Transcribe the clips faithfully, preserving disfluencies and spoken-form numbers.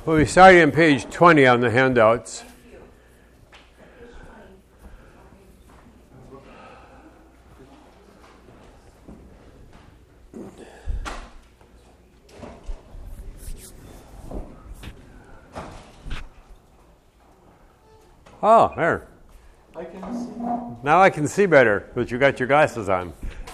Well, we started on page twenty on the handouts. Oh, there. I can see. Now I can see better, but you got your glasses on.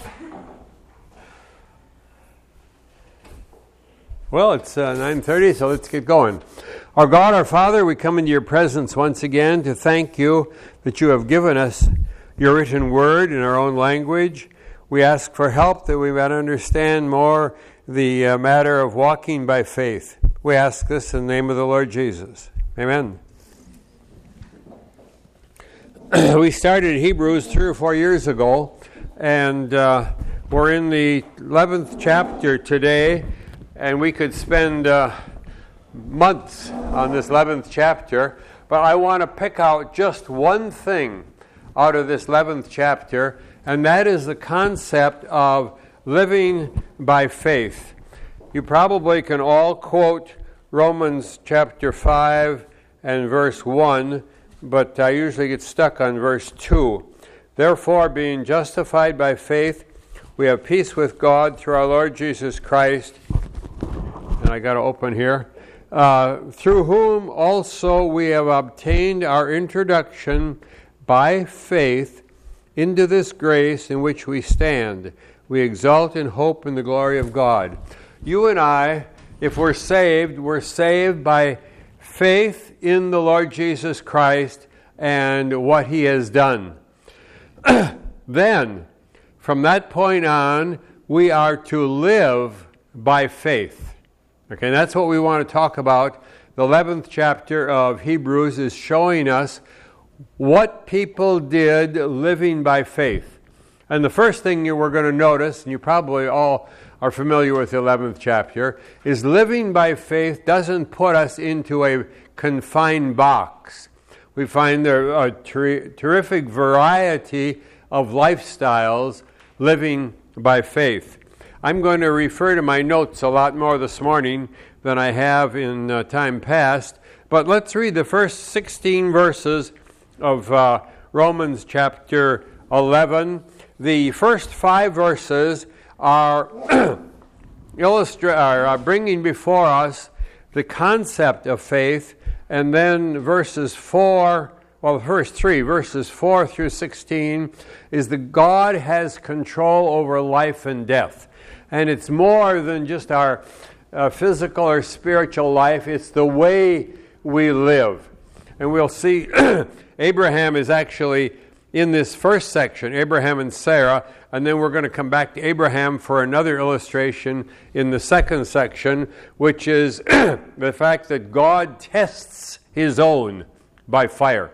Well, it's uh, nine thirty, so let's get going. Our God, our Father, we come into your presence once again to thank you that you have given us your written word in our own language. We ask for help that we might understand more the uh, matter of walking by faith. We ask this in the name of the Lord Jesus. Amen. We started Hebrews three or four years ago, and uh, we're in the eleventh chapter today, and we could spend uh, months on this eleventh chapter, but I want to pick out just one thing out of this eleventh chapter, and that is the concept of living by faith. You probably can all quote Romans chapter five and verse one, but I usually get stuck on verse two. Therefore, being justified by faith, we have peace with God through our Lord Jesus Christ. And I got to open here. Uh, through whom also we have obtained our introduction by faith into this grace in which we stand. We exult in hope in the glory of God. You and I, if we're saved, we're saved by faith in the Lord Jesus Christ and what he has done. Then, from that point on, we are to live by faith. Okay, that's what we want to talk about. The eleventh chapter of Hebrews is showing us what people did living by faith. And the first thing you we're going to notice, and you probably all are familiar with the eleventh chapter, is living by faith doesn't put us into a confined box. We find there a ter- terrific variety of lifestyles living by faith. I'm going to refer to my notes a lot more this morning than I have in uh, time past, but let's read the first sixteen verses of uh, Romans chapter eleven. The first five verses are, illustra- are bringing before us the concept of faith, and then verses four, well, verse three, verses four through sixteen is that God has control over life and death. And it's more than just our uh, physical or spiritual life, it's the way we live. And we'll see Abraham is actually in this first section, Abraham and Sarah, and then we're going to come back to Abraham for another illustration in the second section, which is the fact that God tests his own by fire.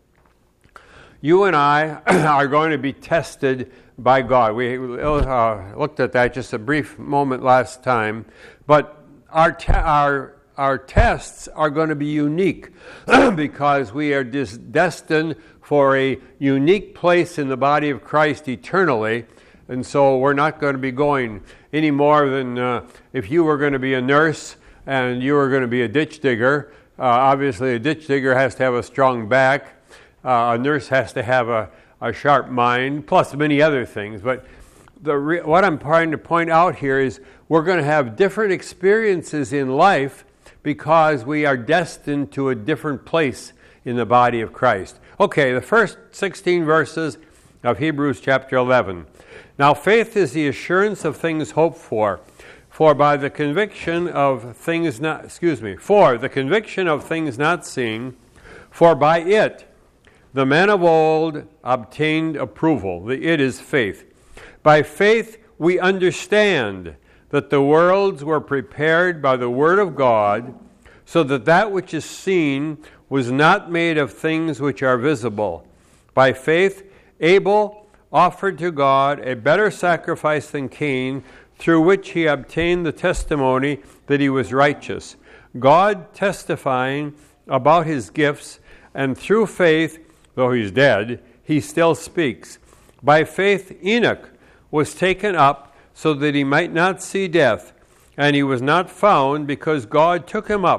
You and I are going to be tested by God. We uh, looked at that just a brief moment last time, but our te- our our tests are going to be unique because we are dis- destined for a unique place in the body of Christ eternally, and so we're not going to be going any more than uh, if you were going to be a nurse and you were going to be a ditch digger. Uh, obviously, a ditch digger has to have a strong back. Uh, a nurse has to have a, a sharp mind, plus many other things. But the re- what I'm trying to point out here is we're going to have different experiences in life because we are destined to a different place in the body of Christ. Okay, the first sixteen verses of Hebrews chapter eleven. Now faith is the assurance of things hoped for, for by the conviction of things not, excuse me, for the conviction of things not seen, for by it the men of old obtained approval. The it is faith. By faith we understand that the worlds were prepared by the word of God, so that that which is seen was not made of things which are visible. By faith Abel offered to God a better sacrifice than Cain, through which he obtained the testimony that he was righteous, God testifying about his gifts, and through faith, though he's dead, he still speaks. By faith Enoch was taken up so that he might not see death, and he was not found because God took him up.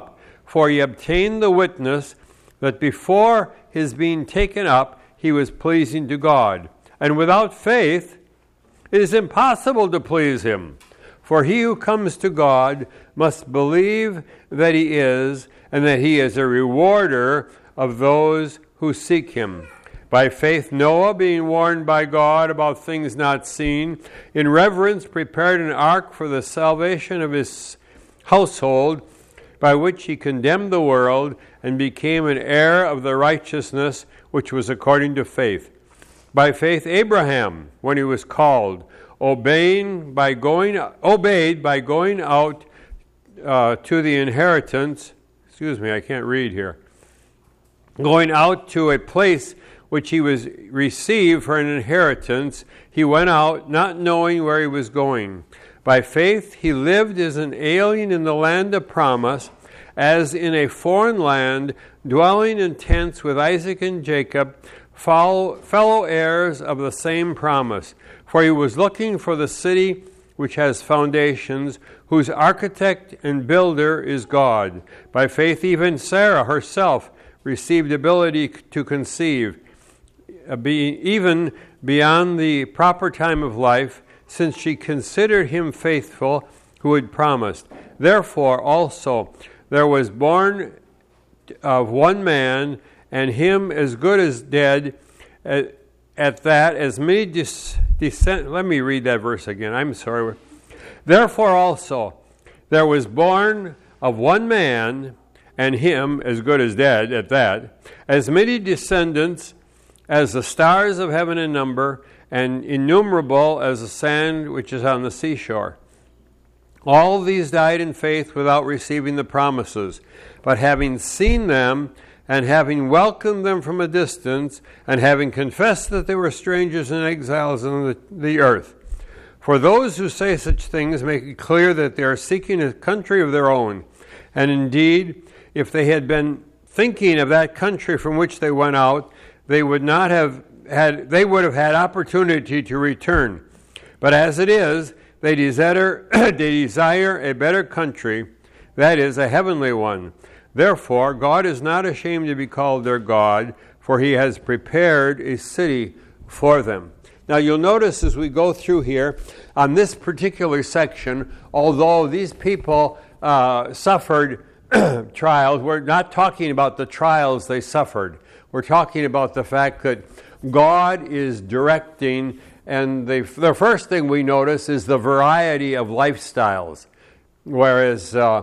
For he obtained the witness that before his being taken up, he was pleasing to God. And without faith, it is impossible to please him. For he who comes to God must believe that he is, and that he is a rewarder of those who seek him. By faith Noah, being warned by God about things not seen, in reverence prepared an ark for the salvation of his household, by which he condemned the world and became an heir of the righteousness which was according to faith. By faith Abraham, when he was called, obeying by going obeyed by going out uh, to the inheritance. Excuse me, I can't read here. Going out to a place which he was received for an inheritance, he went out, not knowing where he was going. By faith he lived as an alien in the land of promise, as in a foreign land, dwelling in tents with Isaac and Jacob, fellow heirs of the same promise. For he was looking for the city which has foundations, whose architect and builder is God. By faith even Sarah herself received ability to conceive, even beyond the proper time of life, since she considered him faithful who had promised. Therefore also there was born of one man, and him as good as dead, at, at that as many dis, descend. Let me read that verse again. I'm sorry. Therefore also there was born of one man, and him as good as dead, at that, as many descendants as the stars of heaven in number, and innumerable as the sand which is on the seashore. All these died in faith without receiving the promises, but having seen them, and having welcomed them from a distance, and having confessed that they were strangers and exiles on the, the earth. For those who say such things make it clear that they are seeking a country of their own. And indeed, if they had been thinking of that country from which they went out, they would not have had they would have had opportunity to return. But as it is, they desire, they desire a better country, that is, a heavenly one. Therefore, God is not ashamed to be called their God, for he has prepared a city for them. Now you'll notice as we go through here, on this particular section, although these people uh, suffered trials, we're not talking about the trials they suffered. We're talking about the fact that God is directing, and the, the first thing we notice is the variety of lifestyles. Whereas uh,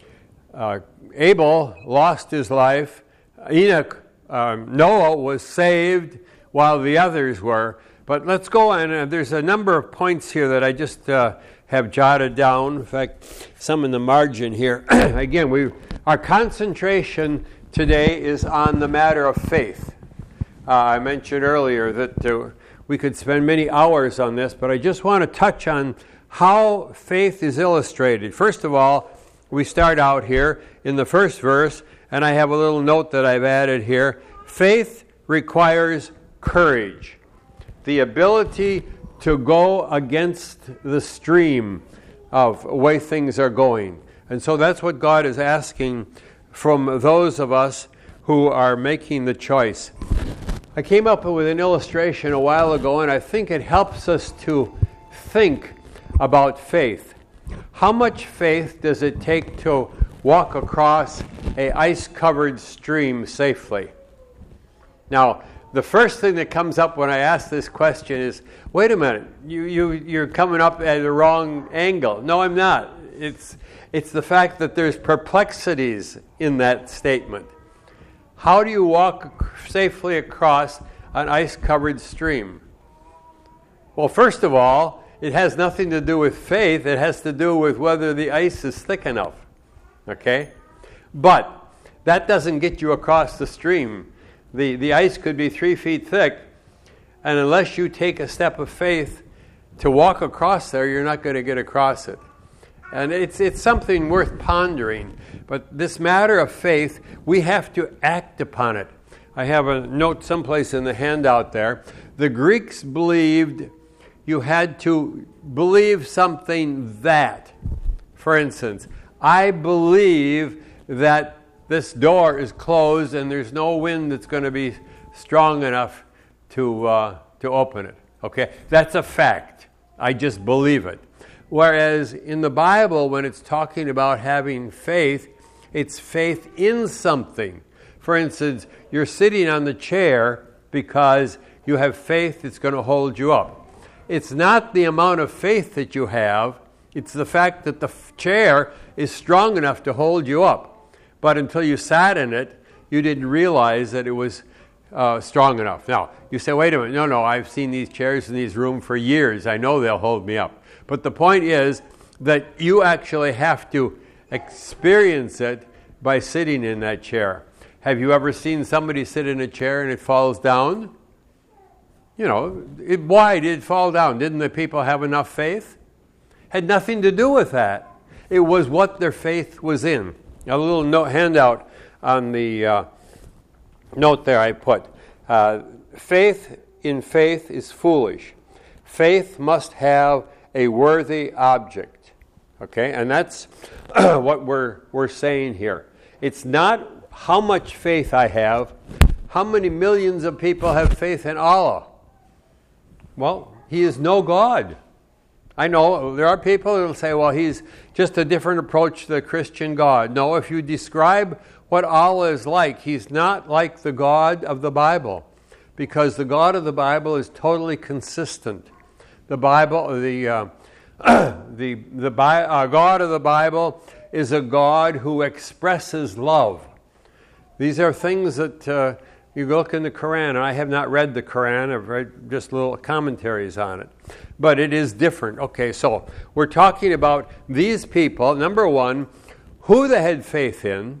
uh, Abel lost his life, Enoch, um, Noah was saved while the others were. But let's go on. Uh, there's a number of points here that I just uh, have jotted down. In fact, some in the margin here. Again, we our concentration today is on the matter of faith. Uh, I mentioned earlier that uh, we could spend many hours on this, but I just want to touch on how faith is illustrated. First of all, we start out here in the first verse, and I have a little note that I've added here. Faith requires courage, the ability to go against the stream of the way things are going. And so that's what God is asking from those of us who are making the choice. I came up with an illustration a while ago, and I think it helps us to think about faith. How much faith does it take to walk across an ice-covered stream safely? Now, the first thing that comes up when I ask this question is, wait a minute, you, you, you're coming up at the wrong angle. No, I'm not. It's, it's the fact that there's perplexities in that statement. How do you walk safely across an ice-covered stream? Well, first of all, it has nothing to do with faith. It has to do with whether the ice is thick enough. Okay? But that doesn't get you across the stream. The, the ice could be three feet thick, and unless you take a step of faith to walk across there, you're not going to get across it. And it's it's something worth pondering. But this matter of faith, we have to act upon it. I have a note someplace in the handout there. The Greeks believed you had to believe something that, for instance, I believe that this door is closed and there's no wind that's going to be strong enough to uh, to open it. Okay, that's a fact. I just believe it. Whereas in the Bible, when it's talking about having faith, it's faith in something. For instance, you're sitting on the chair because you have faith that's going to hold you up. It's not the amount of faith that you have, it's the fact that the f- chair is strong enough to hold you up. But until you sat in it, you didn't realize that it was uh, strong enough. Now, you say, wait a minute, no, no, I've seen these chairs in these rooms for years. I know they'll hold me up. But the point is that you actually have to experience it by sitting in that chair. Have you ever seen somebody sit in a chair and it falls down? You know, it, why did it fall down? Didn't the people have enough faith? Had nothing to do with that. It was what their faith was in. A little note, handout on the uh, note there I put. Uh, faith in faith is foolish. Faith must have a worthy object. Okay, and that's what we're we're saying here. It's not how much faith I have. How many millions of people have faith in Allah? Well, He is no God. I know there are people who will say, well, He's just a different approach to the Christian God. No, if you describe what Allah is like, He's not like the God of the Bible, because the God of the Bible is totally consistent. The Bible, the uh, the the Bi- uh, God of the Bible is a God who expresses love. These are things that uh, you look in the Quran, and I have not read the Quran. I've read just little commentaries on it, but it is different. Okay, so we're talking about these people. Number one, who they had faith in,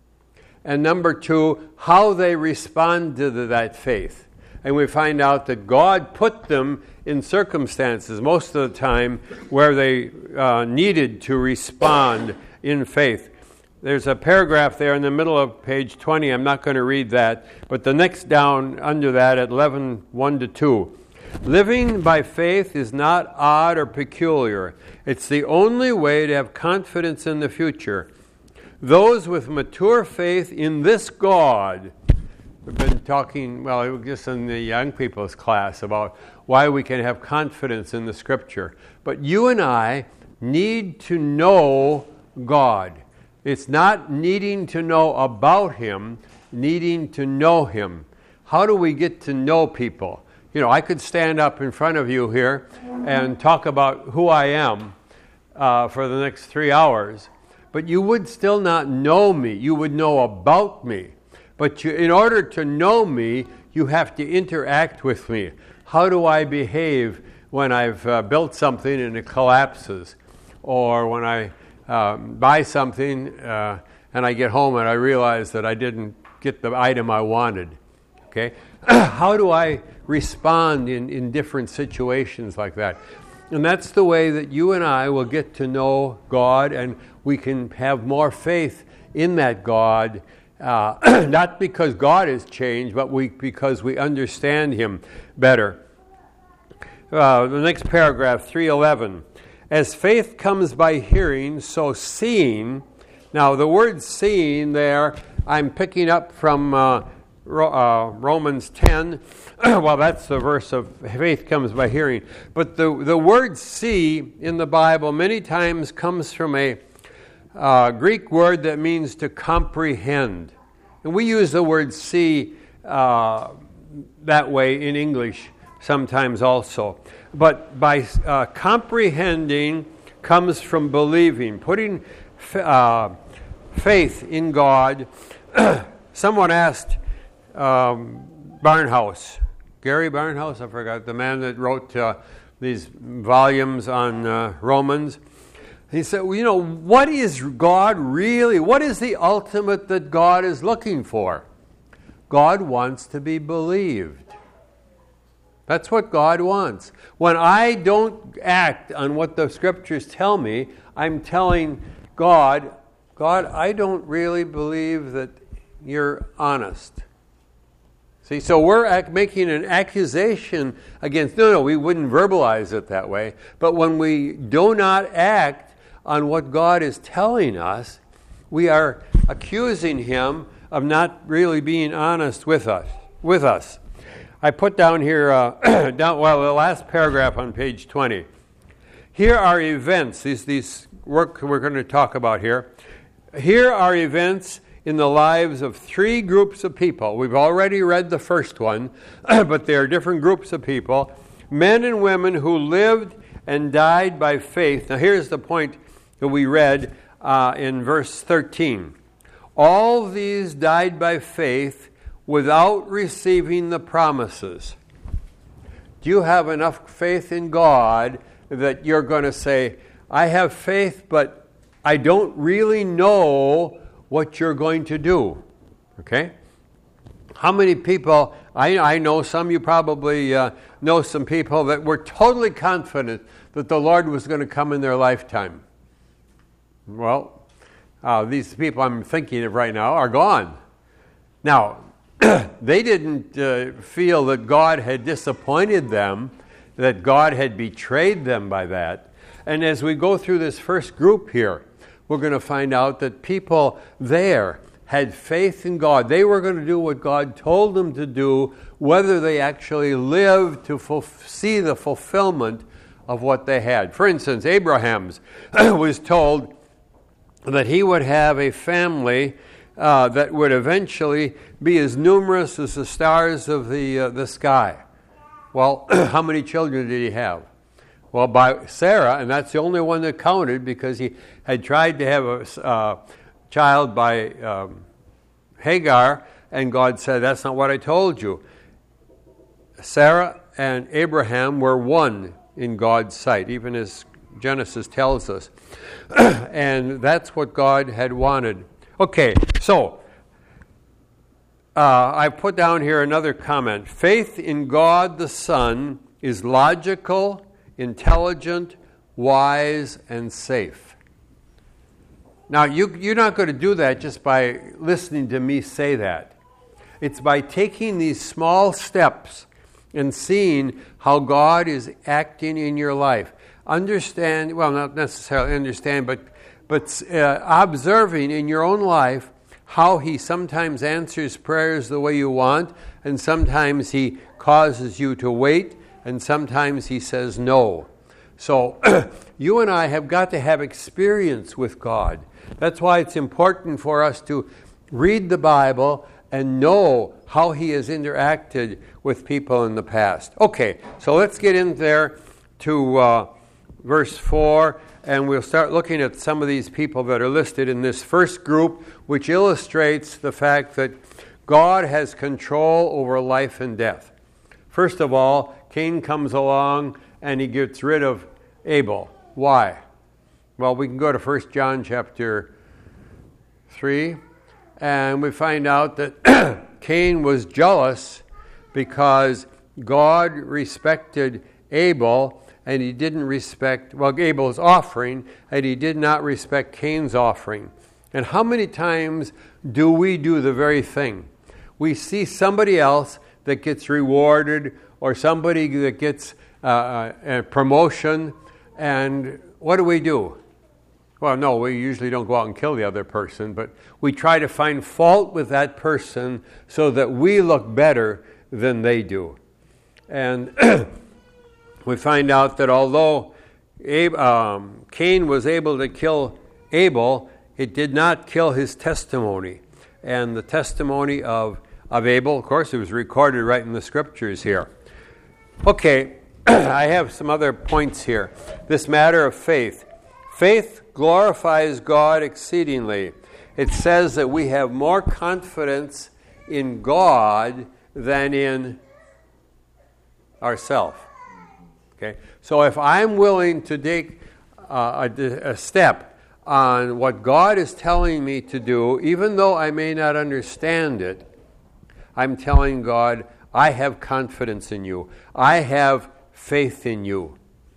and number two, how they responded to that faith. And we find out that God put them in circumstances most of the time where they uh, needed to respond in faith. There's a paragraph there in the middle of page twenty. I'm not going to read that, but the next down under that at eleven, one to two. Living by faith is not odd or peculiar. It's the only way to have confidence in the future. Those with mature faith in this God. We've been talking, well, just in the young people's class about why we can have confidence in the Scripture. But you and I need to know God. It's not needing to know about Him, needing to know Him. How do we get to know people? You know, I could stand up in front of you here and talk about who I am uh, for the next three hours, but you would still not know me. You would know about me. But you, in order to know me, you have to interact with me. How do I behave when I've uh, built something and it collapses? Or when I uh, buy something uh, and I get home and I realize that I didn't get the item I wanted? Okay? How do I respond in, in different situations like that? And that's the way that you and I will get to know God, and we can have more faith in that God. Uh, not because God has changed, but we because we understand Him better. Uh, the next paragraph, three eleven. As faith comes by hearing, so seeing. Now, the word seeing there, I'm picking up from uh, Ro- uh, Romans ten. Well, that's the verse of faith comes by hearing. But the, the word see in the Bible many times comes from a Uh, Greek word that means to comprehend. And we use the word see uh, that way in English sometimes also. But by uh, comprehending comes from believing, putting f- uh, faith in God. Someone asked um, Barnhouse, Gary Barnhouse, I forgot, the man that wrote uh, these volumes on uh, Romans. He said, well, you know, what is God really? What is the ultimate that God is looking for? God wants to be believed. That's what God wants. When I don't act on what the Scriptures tell me, I'm telling God, God, I don't really believe that you're honest. See, so we're ac- making an accusation against, no, no, we wouldn't verbalize it that way, but when we do not act on what God is telling us, we are accusing him of not really being honest with us. With us. I put down here, uh, down well, the last paragraph on page twenty. Here are events, these, these work we're going to talk about here. Here are events in the lives of three groups of people. We've already read the first one, but they are different groups of people. Men and women who lived and died by faith. Now here's the point that we read uh, in verse thirteen. All these died by faith without receiving the promises. Do you have enough faith in God that you're going to say, I have faith, but I don't really know what you're going to do? Okay? How many people, I, I know some, you probably uh, know some people that were totally confident that the Lord was going to come in their lifetime. Well, uh, these people I'm thinking of right now are gone. Now, they didn't uh, feel that God had disappointed them, that God had betrayed them by that. And as we go through this first group here, we're going to find out that people there had faith in God. They were going to do what God told them to do, whether they actually lived to ful- see the fulfillment of what they had. For instance, Abraham's was told that he would have a family uh, that would eventually be as numerous as the stars of the uh, the sky. Well, how many children did he have? Well, by Sarah, and that's the only one that counted because he had tried to have a uh, child by um, Hagar, and God said, that's not what I told you. Sarah and Abraham were one in God's sight, even as Genesis tells us. And that's what God had wanted. Okay, so uh, I put down here another comment. Faith in God the Son is logical, intelligent, wise, and safe. Now, you, you're not going to do that just by listening to me say that. It's by taking these small steps and seeing how God is acting in your life. Understand, well, not necessarily understand, but, but uh, observing in your own life how He sometimes answers prayers the way you want, and sometimes He causes you to wait, and sometimes He says no. So you and I have got to have experience with God. That's why it's important for us to read the Bible and know how He has interacted with people in the past. Okay, so let's get in there to uh, verse four, and we'll start looking at some of these people that are listed in this first group, which illustrates the fact that God has control over life and death. First of all, Cain comes along and he gets rid of Abel. Why? Well, we can go to First John chapter three, and we find out that Cain was jealous because God respected Abel, and he didn't respect, well, Abel's offering, and he did not respect Cain's offering. And how many times do we do the very thing? We see somebody else that gets rewarded, or somebody that gets uh, a promotion, and what do we do? Well, no, we usually don't go out and kill the other person, but we try to find fault with that person so that we look better than they do. And we find out that although Ab- um, Cain was able to kill Abel, it did not kill his testimony. And the testimony of, of Abel, of course, it was recorded right in the scriptures here. Okay, I have some other points here. This matter of faith. Faith glorifies God exceedingly. It says that we have more confidence in God than in ourselves. Okay, so if I'm willing to take uh, a, a step on what God is telling me to do, even though I may not understand it, I'm telling God, I have confidence in you. I have faith in you.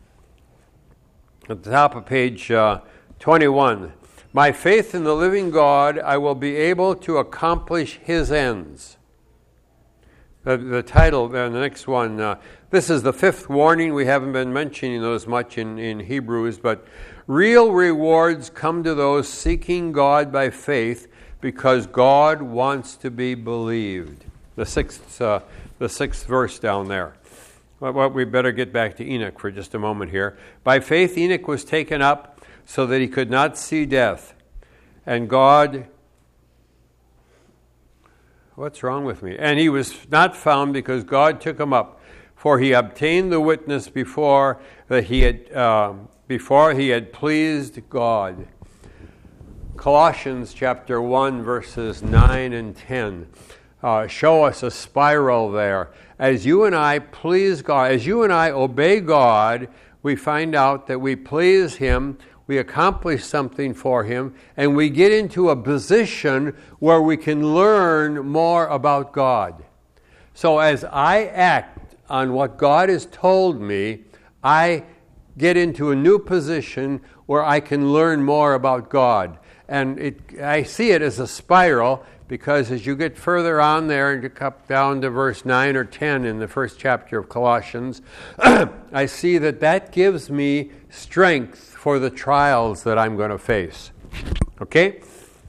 At the top of page uh, twenty-one, my faith in the living God, I will be able to accomplish His ends. The, the title, uh, the next one, uh, this is the fifth warning. We haven't been mentioning those much in, in Hebrews, but real rewards come to those seeking God by faith. because God wants to be believed. The sixth, uh, the sixth verse down there. Well, well, we better get back to Enoch for just a moment here. By faith, Enoch was taken up so that he could not see death. And God... What's wrong with me? And he was not found because God took him up. For he obtained the witness before that he had uh, before he had pleased God. Colossians chapter one, verses nine and ten uh, show us a spiral there. As you and I please God, as you and I obey God, we find out that we please Him, we accomplish something for Him, and we get into a position where we can learn more about God. So as I act on what God has told me, I get into a new position where I can learn more about God. And it, I see it as a spiral, because as you get further on there and you come down to verse nine or ten in the first chapter of Colossians, I see that that gives me strength for the trials that I'm going to face. Okay?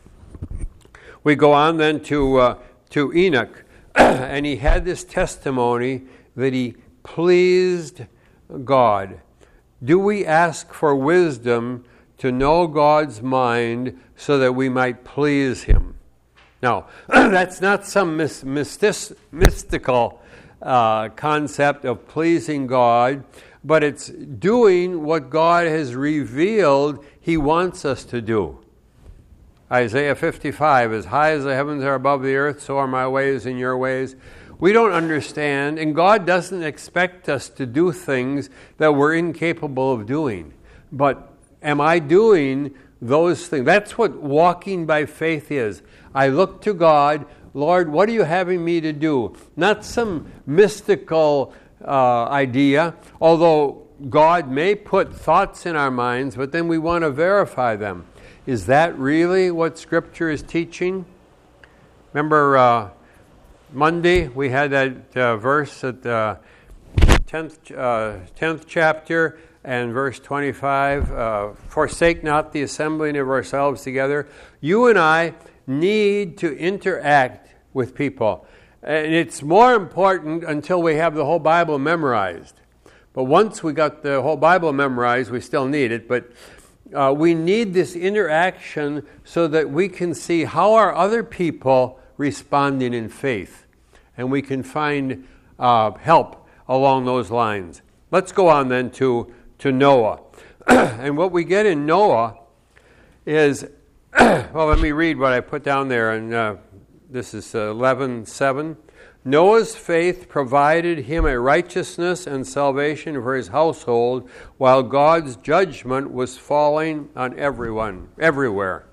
We go on then to, uh, to Enoch, and he had this testimony that he pleased God. Do we ask for wisdom to know God's mind so that we might please Him? Now, that's not some mis- mystis- mystical uh, concept of pleasing God, but it's doing what God has revealed He wants us to do. Isaiah fifty-five, as high as the heavens are above the earth, so are my ways in your ways. We don't understand, and God doesn't expect us to do things that we're incapable of doing. But am I doing those things? That's what walking by faith is. I look to God, Lord, what are you having me to do? Not some mystical uh, idea, although God may put thoughts in our minds, but then we want to verify them. Is that really what Scripture is teaching? Remember uh, Monday we had that uh, verse at the tenth, uh, tenth chapter and verse twenty-five, uh, forsake not the assembling of ourselves together. You and I need to interact with people. And it's more important until we have the whole Bible memorized. But once we got the whole Bible memorized, we still need it. But uh, we need this interaction so that we can see how are other people responding in faith. And we can find uh, help along those lines. Let's go on then to, to Noah. And what we get in Noah is... well, let me read what I put down there, and uh, this is eleven seven. Noah's faith provided him a righteousness and salvation for his household, while God's judgment was falling on everyone, everywhere.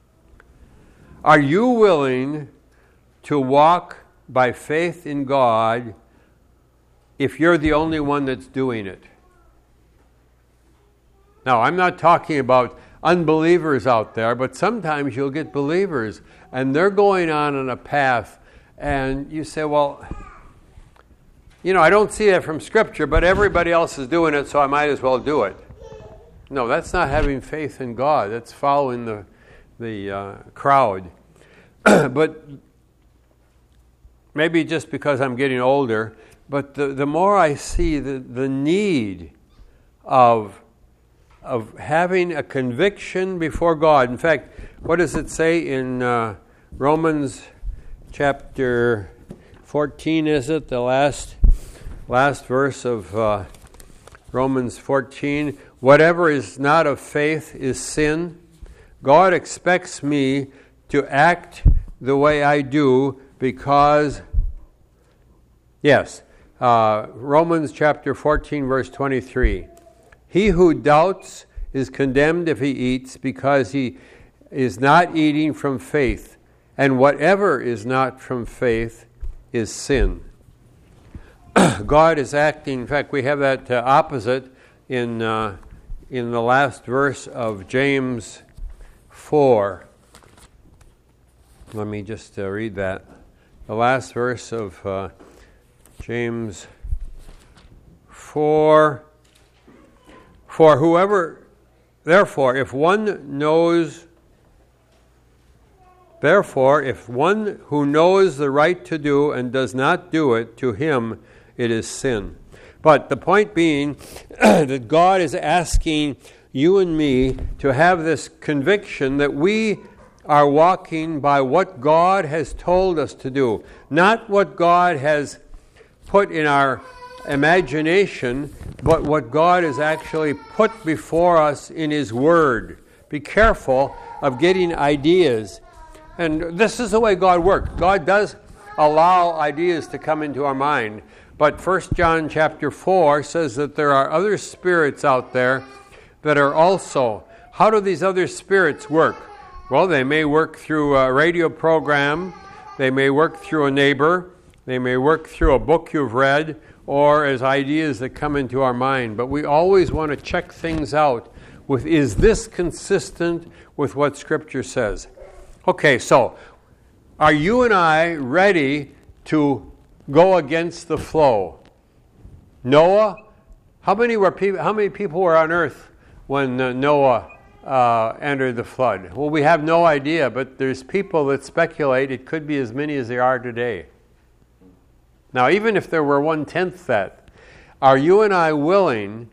Are you willing to walk by faith in God if you're the only one that's doing it? Now, I'm not talking about unbelievers out there, but sometimes you'll get believers and they're going on on a path and you say, well, you know, I don't see that from Scripture, but everybody else is doing it, so I might as well do it. No, that's not having faith in God. That's following the, the uh, crowd. But maybe just because I'm getting older, but the, the more I see the, the need of of having a conviction before God. In fact, what does it say in uh, Romans chapter fourteen, is it? The last last verse of uh, Romans fourteen. Whatever is not of faith is sin. God expects me to act the way I do because, yes, uh, Romans chapter fourteen, verse twenty-three. He who doubts is condemned if he eats, because he is not eating from faith. And whatever is not from faith is sin. God is acting. In fact, we have that uh, opposite in uh, in the last verse of James four. Let me just uh, read that. The last verse of uh, James four. For whoever, therefore, if one knows Therefore, if one who knows the right to do and does not do it, to him it is sin. But the point being that God is asking you and me to have this conviction that we are walking by what God has told us to do, not what God has put in our imagination, but what God has actually put before us in His Word. Be careful of getting ideas. And this is the way God works. God does allow ideas to come into our mind. But First John chapter four says that there are other spirits out there that are also. How do these other spirits work? Well, they may work through a radio program. They may work through a neighbor. They may work through a book you've read, or as ideas that come into our mind. But we always want to check things out with, is this consistent with what Scripture says? Okay, so are you and I ready to go against the flow? Noah, how many were people? How many people were on earth when uh, Noah uh, entered the flood? Well, we have no idea, but there's people that speculate it could be as many as there are today. Now, even if there were one tenth that, are you and I willing,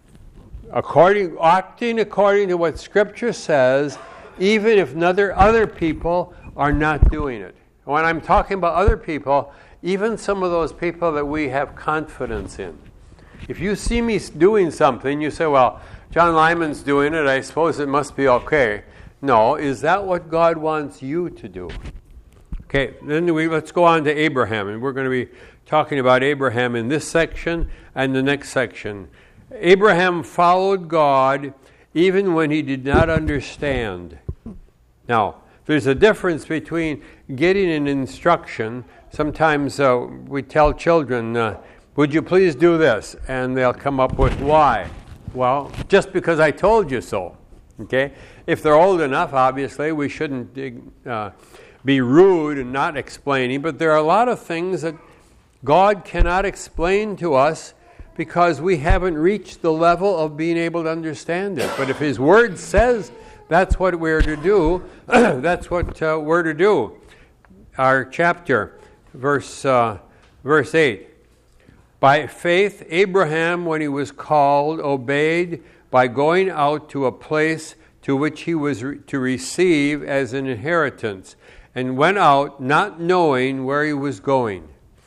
according acting according to what Scripture says, even if other other people are not doing it? When I'm talking about other people, even some of those people that we have confidence in. If you see me doing something, you say, well, John Lyman's doing it, I suppose it must be okay. No, is that what God wants you to do? Okay, then we let's go on to Abraham, and we're going to be talking about Abraham in this section and the next section. Abraham followed God even when he did not understand. Now, there's a difference between getting an instruction. Sometimes uh, we tell children, uh, would you please do this? And they'll come up with why. Well, just because I told you so. Okay? If they're old enough, obviously, we shouldn't uh, be rude and not explaining. But there are a lot of things that God cannot explain to us because we haven't reached the level of being able to understand it. But if His Word says that's what we're to do, that's what uh, we're to do. Our chapter, verse uh, verse eight. By faith, Abraham, when he was called, obeyed by going out to a place to which he was re- to receive as an inheritance, and went out not knowing where he was going.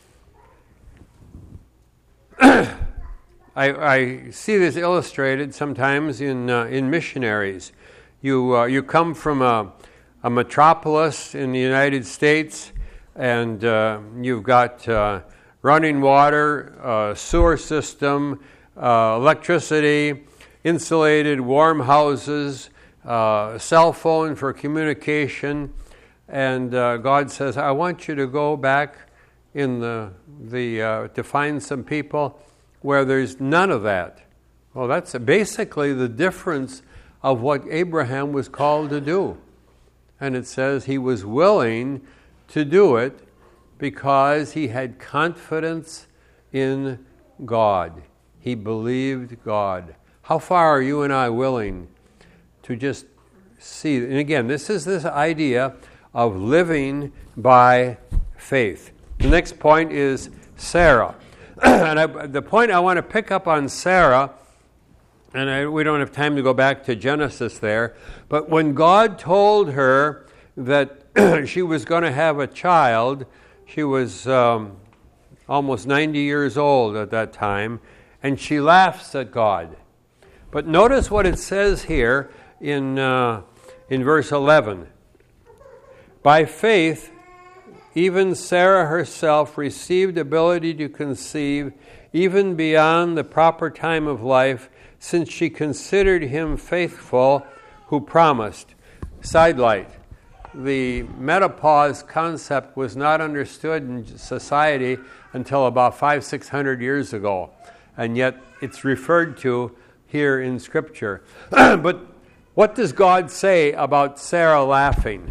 I, I see this illustrated sometimes in uh, in missionaries. You uh, you come from a, a metropolis in the United States, and uh, you've got uh, running water, uh, sewer system, uh, electricity, insulated warm houses, uh, cell phone for communication, and uh, God says, "I want you to go back in the the uh, to find some people where there's none of that." Well, that's basically the difference of what Abraham was called to do. And it says he was willing to do it because he had confidence in God. He believed God. How far are you and I willing to just see? And again, this is this idea of living by faith. The next point is Sarah. And I, the point I want to pick up on Sarah, and I, we don't have time to go back to Genesis there, but when God told her that she was going to have a child, she was um, almost ninety years old at that time, and she laughs at God. But notice what it says here in uh, in verse eleven. By faith, even Sarah herself received ability to conceive even beyond the proper time of life, since she considered him faithful who promised. Sidelight. The menopause concept was not understood in society until about five, six hundred years ago, and yet it's referred to here in Scripture. But what does God say about Sarah laughing?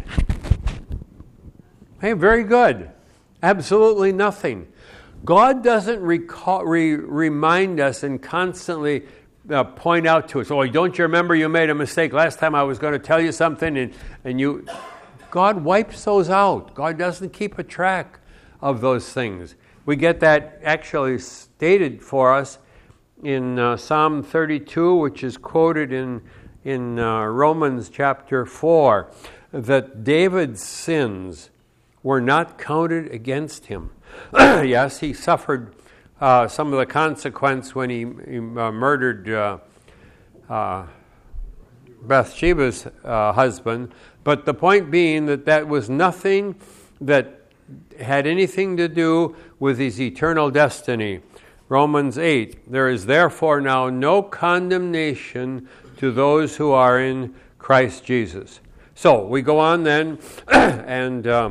Hey, very good. Absolutely nothing. God doesn't recall, re, remind us and constantly uh, point out to us, oh, don't you remember you made a mistake last time I was going to tell you something, and, and you... God wipes those out. God doesn't keep a track of those things. We get that actually stated for us in uh, Psalm thirty-two, which is quoted in, in uh, Romans chapter four, that David's sins were not counted against him. Yes, he suffered uh, some of the consequence when he, he uh, murdered uh, uh, Bathsheba's uh, husband, but the point being that that was nothing that had anything to do with his eternal destiny. Romans eight, there is therefore now no condemnation to those who are in Christ Jesus. So we go on then, and uh,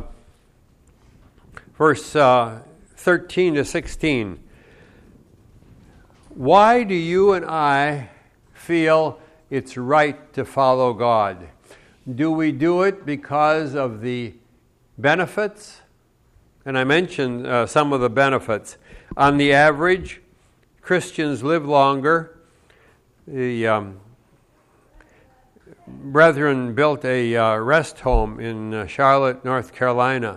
verse uh, thirteen to sixteen. Why do you and I feel it's right to follow God? Do we do it because of the benefits? And I mentioned uh, some of the benefits. On the average, Christians live longer. The um, brethren built a uh, rest home in uh, Charlotte, North Carolina.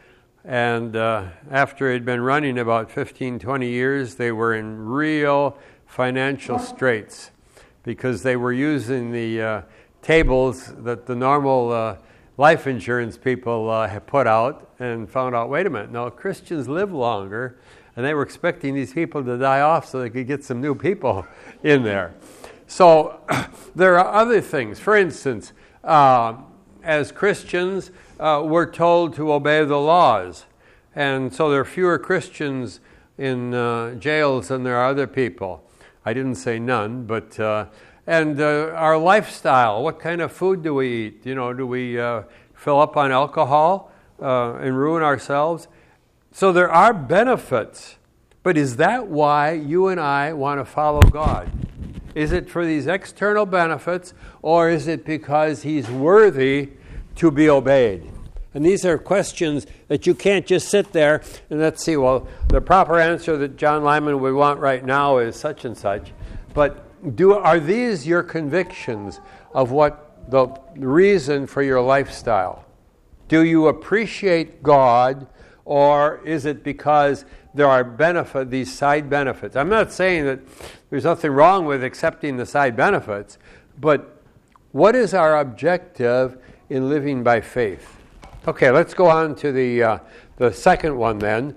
And uh, after it had been running about fifteen, twenty years, they were in real financial straits because they were using the uh, tables that the normal uh, life insurance people uh, have put out, and found out, wait a minute, no, Christians live longer, and they were expecting these people to die off so they could get some new people in there. So there are other things. For instance, uh, as Christians, uh, we're told to obey the laws, and so there are fewer Christians in uh, jails than there are other people. I didn't say none, but uh, and uh, our lifestyle. What kind of food do we eat? You know, do we uh, fill up on alcohol uh, and ruin ourselves? So there are benefits, but is that why you and I want to follow God? Is it for these external benefits, or is it because He's worthy to be obeyed? And these are questions that you can't just sit there and let's see, well, the proper answer that John Lyman would want right now is such and such. But do are these your convictions of what the reason for your lifestyle? Do you appreciate God, or is it because there are benefit, these side benefits? I'm not saying that there's nothing wrong with accepting the side benefits, but what is our objective in living by faith? Okay, let's go on to the uh, the second one then.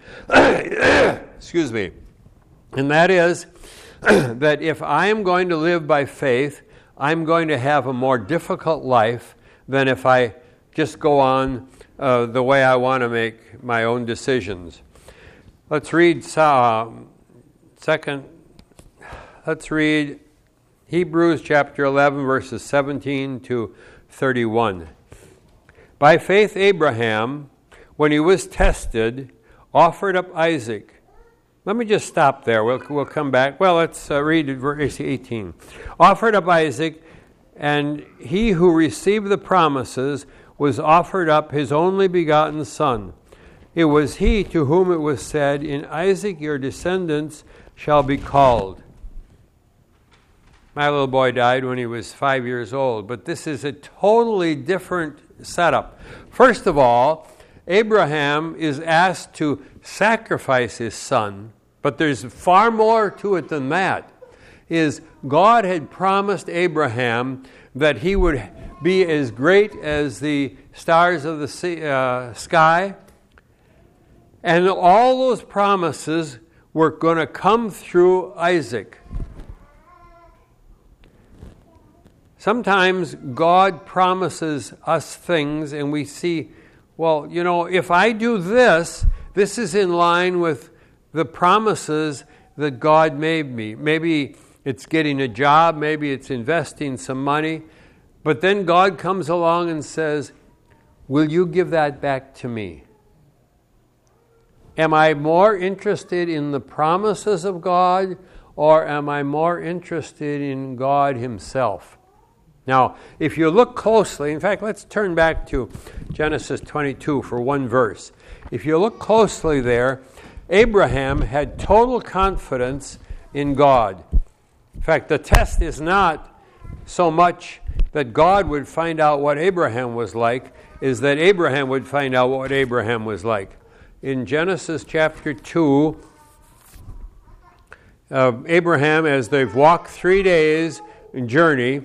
Excuse me. And that is that if I am going to live by faith, I'm going to have a more difficult life than if I just go on uh, the way I want to make my own decisions. Let's read uh, second. Let's read Hebrews chapter eleven, verses seventeen to thirty-one. By faith, Abraham, when he was tested, offered up Isaac. Let me just stop there. We'll, we'll come back. Well, let's uh, read verse eighteen. Offered up Isaac, and he who received the promises was offered up his only begotten son. It was he to whom it was said, in Isaac your descendants shall be called. My little boy died when he was five years old, but this is a totally different setup. First of all, Abraham is asked to sacrifice his son, but there's far more to it than that. Is God had promised Abraham that he would be as great as the stars of the sea, uh, sky, and all those promises were going to come through Isaac. Sometimes God promises us things and we see, well, you know, if I do this, this is in line with the promises that God made me. Maybe it's getting a job, maybe it's investing some money, but then God comes along and says, will you give that back to me? Am I more interested in the promises of God, or am I more interested in God Himself? Now, if you look closely, in fact, let's turn back to Genesis twenty-two for one verse. If you look closely there, Abraham had total confidence in God. In fact, the test is not so much that God would find out what Abraham was like is that Abraham would find out what Abraham was like. In Genesis chapter two, uh, Abraham, as they've walked three days journey,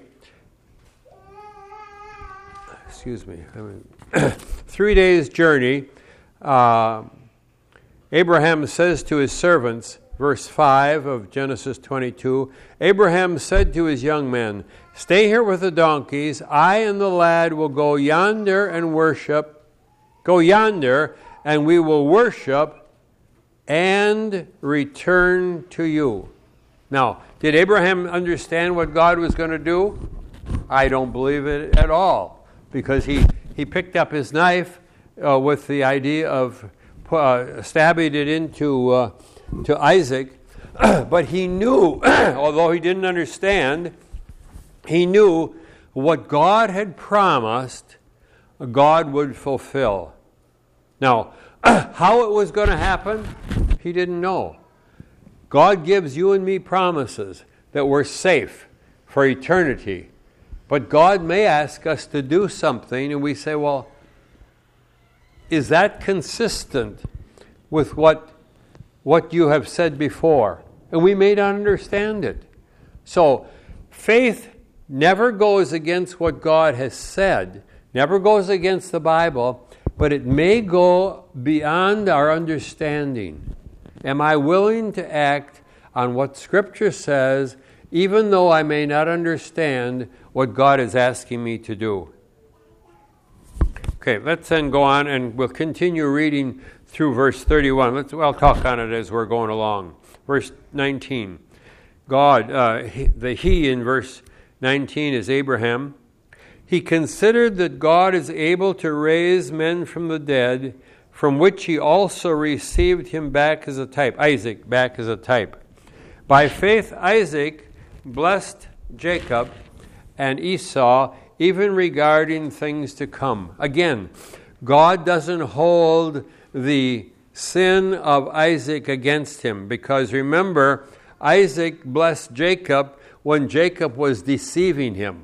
excuse me, I mean, three days journey, uh, Abraham says to his servants, verse five of Genesis twenty-two, Abraham said to his young men, "Stay here with the donkeys. I and the lad will go yonder and worship. Go yonder, and we will worship and return to you." Now, did Abraham understand what God was going to do? I don't believe it at all, because he, he picked up his knife uh, with the idea of uh, stabbing it into uh, to Isaac, but he knew, although he didn't understand, he knew what God had promised, God would fulfill. Now, how it was going to happen, he didn't know. God gives you and me promises that we're safe for eternity. But God may ask us to do something, and we say, well, is that consistent with what, what you have said before? And we may not understand it. So, faith never goes against what God has said, never goes against the Bible, but it may go beyond our understanding. Am I willing to act on what Scripture says, even though I may not understand what God is asking me to do? Okay, let's then go on, and we'll continue reading through verse thirty-one. Let's, I'll talk on it as we're going along. Verse nineteen. God, uh, he, the he in verse nineteen is Abraham. He considered that God is able to raise men from the dead, from which he also received him back as a type, Isaac back as a type. By faith, Isaac blessed Jacob and Esau, even regarding things to come. Again, God doesn't hold the sin of Isaac against him, because remember, Isaac blessed Jacob when Jacob was deceiving him.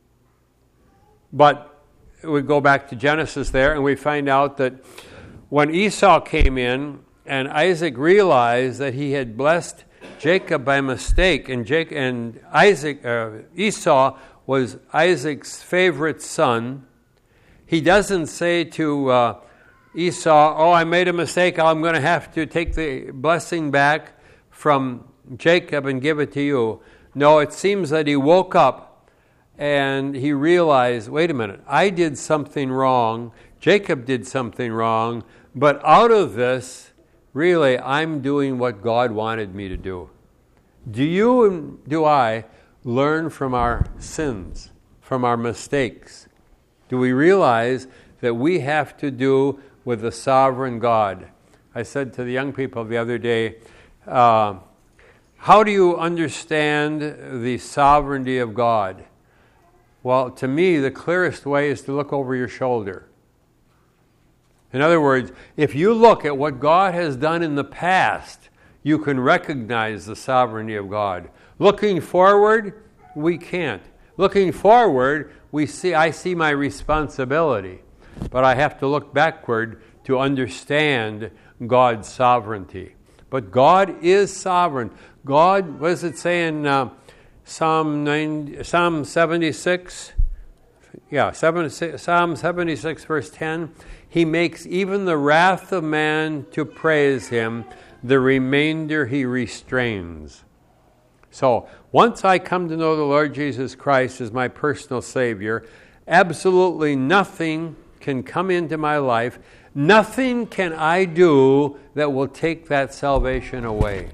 But we go back to Genesis there, and we find out that when Esau came in and Isaac realized that he had blessed Jacob by mistake, and Jake and Isaac uh, Esau was Isaac's favorite son, he doesn't say to uh, Esau, "Oh, I made a mistake. I'm going to have to take the blessing back from Jacob and give it to you." No, it seems that he woke up and he realized, wait a minute, I did something wrong, Jacob did something wrong, but out of this, really, I'm doing what God wanted me to do. Do you and do I learn from our sins, from our mistakes? Do we realize that we have to do with the sovereign God? I said to the young people the other day, uh, how do you understand the sovereignty of God? Well, to me, the clearest way is to look over your shoulder. In other words, if you look at what God has done in the past, you can recognize the sovereignty of God. Looking forward, we can't. Looking forward, we see I see my responsibility, but I have to look backward to understand God's sovereignty. But God is sovereign. God, what does it say in uh, Psalm nine, Psalm seventy-six? Yeah, Psalm seventy-six, verse ten. He makes even the wrath of man to praise him. The remainder he restrains. So, once I come to know the Lord Jesus Christ as my personal Savior, absolutely nothing can come into my life. Nothing can I do that will take that salvation away.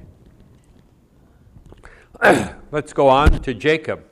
Let's go on to Jacob.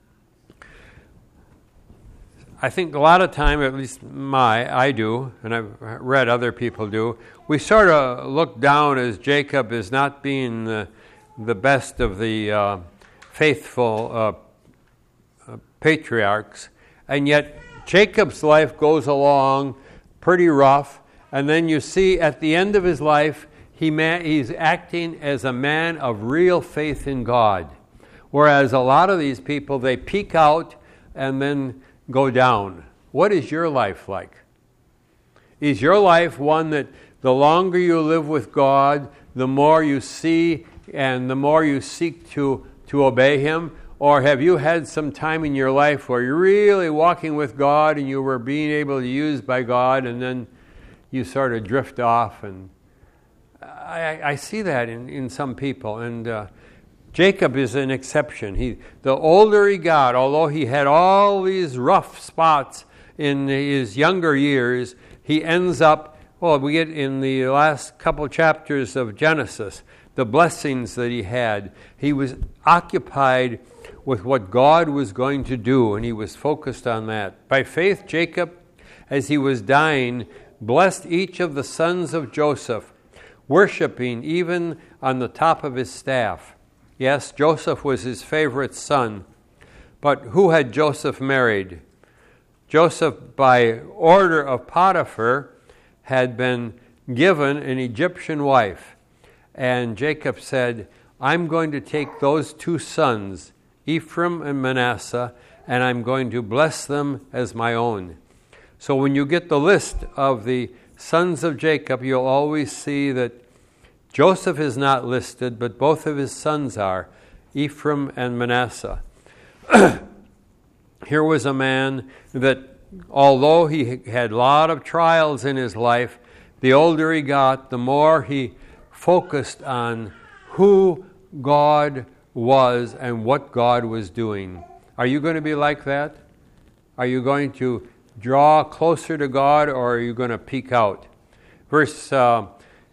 I think a lot of time, at least my, I do, and I've read other people do, we sort of look down as Jacob as not being the, the best of the uh, faithful uh, uh, patriarchs, and yet Jacob's life goes along pretty rough, and then you see at the end of his life, he ma- he's acting as a man of real faith in God. Whereas a lot of these people, they peak out and then go down. What is your life like? Is your life one that the longer you live with God, the more you see and the more you seek to, to obey Him? Or have you had some time in your life where you're really walking with God and you were being able to use by God, and then you sort of drift off? And I, I see that in, in some people. And uh, Jacob is an exception. He, the older he got, although he had all these rough spots in his younger years, he ends up, well, we get in the last couple chapters of Genesis, the blessings that he had. He was occupied with what God was going to do, and he was focused on that. By faith, Jacob, as he was dying, blessed each of the sons of Joseph, worshiping even on the top of his staff. Yes, Joseph was his favorite son, but who had Joseph married? Joseph, by order of Potiphar, had been given an Egyptian wife. And Jacob said, I'm going to take those two sons, Ephraim and Manasseh, and I'm going to bless them as my own. So when you get the list of the sons of Jacob, you'll always see that Joseph is not listed, but both of his sons are, Ephraim and Manasseh. Here was a man that, although he had a lot of trials in his life, the older he got, the more he focused on who God was and what God was doing. Are you going to be like that? Are you going to draw closer to God, or are you going to peek out? Verse uh,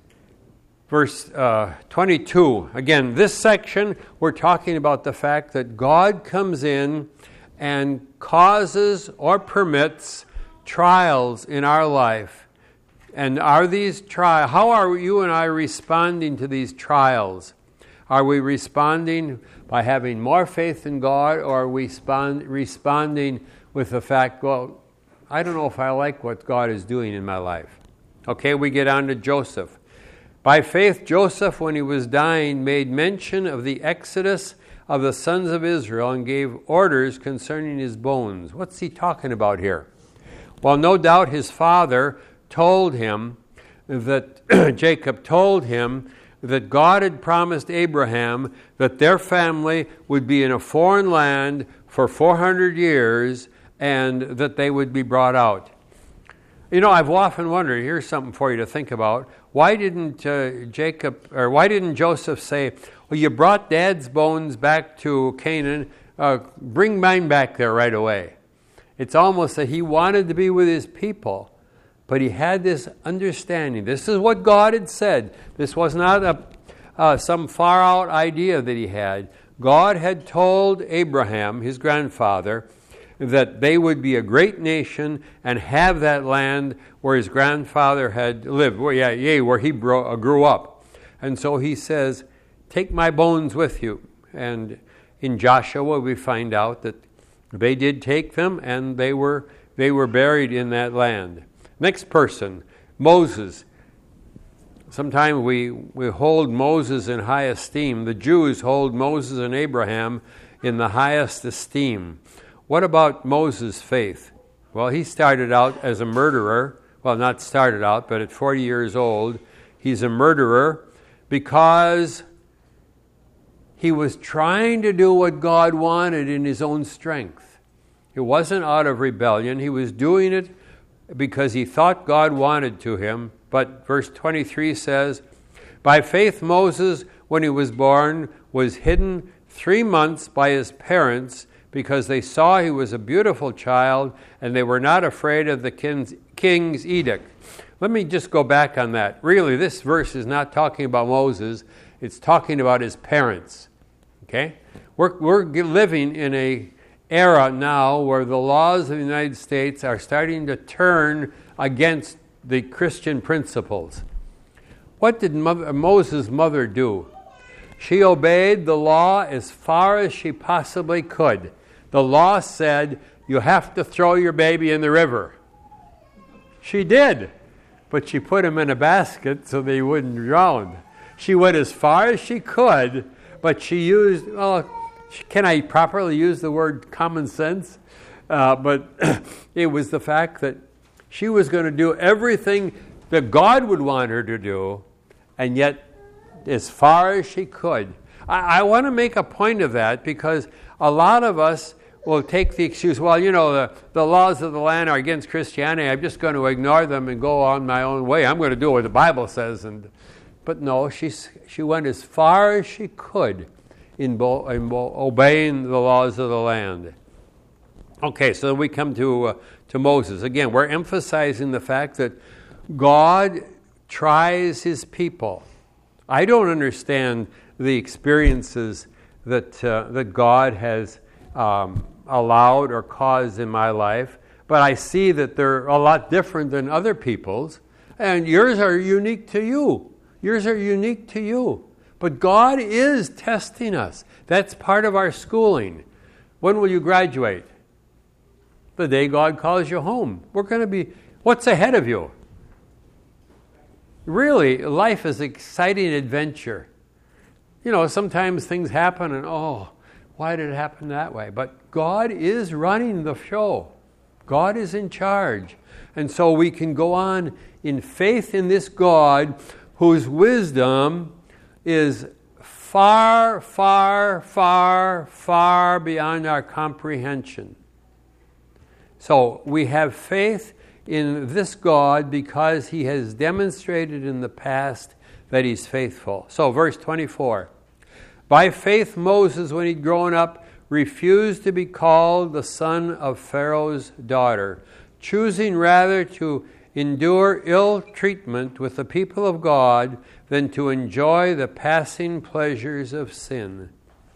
verse uh, twenty-two. Again, this section, we're talking about the fact that God comes in and causes or permits trials in our life. And are these trials, how are you and I responding to these trials? Are we responding by having more faith in God, or are we respond, responding with the fact, well, I don't know if I like what God is doing in my life? Okay, we get on to Joseph. By faith, Joseph, when he was dying, made mention of the exodus of the sons of Israel and gave orders concerning his bones. What's he talking about here? Well, no doubt his father told him that, Jacob told him that God had promised Abraham that their family would be in a foreign land for four hundred years and that they would be brought out. You know, I've often wondered, here's something for you to think about. Why didn't uh, Jacob, or why didn't Joseph say, well, you brought Dad's bones back to Canaan, uh, bring mine back there right away? It's almost that he wanted to be with his people, but he had this understanding. This is what God had said. This was not a, uh, some far-out idea that he had. God had told Abraham, his grandfather, that they would be a great nation and have that land where his grandfather had lived, where, yeah, yeah, where he bro- grew up. And so he says, take my bones with you. And in Joshua we find out that they did take them, and they were they were buried in that land. Next person, Moses. Sometimes we, we hold Moses in high esteem. The Jews hold Moses and Abraham in the highest esteem. What about Moses' faith? Well, he started out as a murderer. Well, not started out, but at forty years old, he's a murderer because he was trying to do what God wanted in his own strength. It wasn't out of rebellion. He was doing it because he thought God wanted to him. But verse twenty-three says, by faith Moses, when he was born, was hidden three months by his parents because they saw he was a beautiful child and they were not afraid of the king's, king's edict. Let me just go back on that. Really, this verse is not talking about Moses. It's talking about his parents. Okay? We're, we're living in a era now where the laws of the United States are starting to turn against the Christian principles. What did mother, Moses' mother do? She obeyed the law as far as she possibly could. The law said, you have to throw your baby in the river. She did, but she put him in a basket so they wouldn't drown. She went as far as she could, but she used, well, can I properly use the word common sense? Uh, but it was the fact that she was going to do everything that God would want her to do, and yet as far as she could. I, I want to make a point of that because a lot of us will take the excuse, well, you know, the, the laws of the land are against Christianity. I'm just going to ignore them and go on my own way. I'm going to do what the Bible says. And But no, she, she went as far as she could in, bo- in bo- obeying the laws of the land. Okay, so we come to uh, to Moses. Again, we're emphasizing the fact that God tries his people. I don't understand the experiences that uh, that God has um, allowed or caused in my life, but I see that they're a lot different than other people's, and yours are unique to you. Yours are unique to you. But God is testing us. That's part of our schooling. When will you graduate? The day God calls you home. We're going to be, what's ahead of you? Really, life is an exciting adventure. You know, sometimes things happen and, oh, why did it happen that way? But God is running the show. God is in charge. And so we can go on in faith in this God whose wisdom is far, far, far, far beyond our comprehension. So we have faith in this God because he has demonstrated in the past that he's faithful. So verse twenty-four. By faith Moses, when he'd grown up, refused to be called the son of Pharaoh's daughter, choosing rather to endure ill treatment with the people of God than to enjoy the passing pleasures of sin.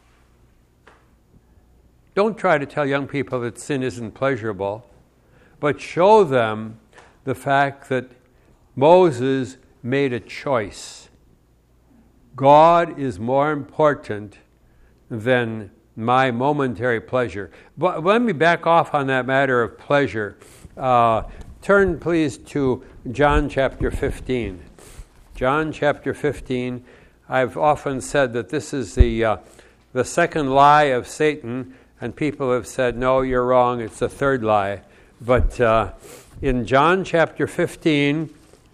Don't try to tell young people that sin isn't pleasurable, but show them the fact that Moses made a choice. God is more important than my momentary pleasure. But let me back off on that matter of pleasure. Uh, turn, please, to John chapter fifteen. John chapter fifteen. I've often said that this is the uh, the second lie of Satan, and people have said, no, you're wrong, it's the third lie. But uh, in John chapter fifteen,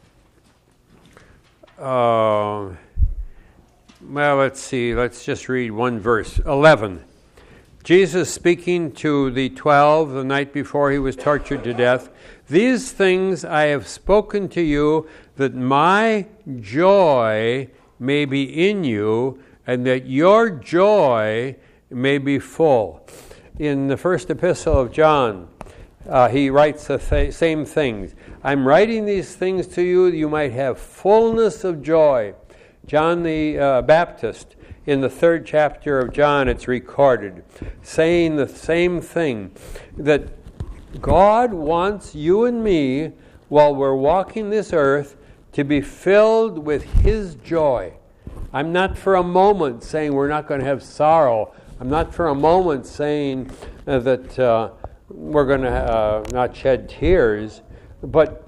uh, well, let's see, let's just read one verse, eleven. Jesus speaking to the twelve the night before he was tortured to death, these things I have spoken to you, that my joy may be in you, and that your joy may be full. In the first epistle of John, uh, he writes the th- same things. I'm writing these things to you that you might have fullness of joy. John the uh, Baptist, in the third chapter of John, it's recorded, saying the same thing, that God wants you and me, while we're walking this earth, to be filled with his joy. I'm not for a moment saying we're not going to have sorrow. I'm not for a moment saying uh, that uh, we're going to uh, not shed tears, but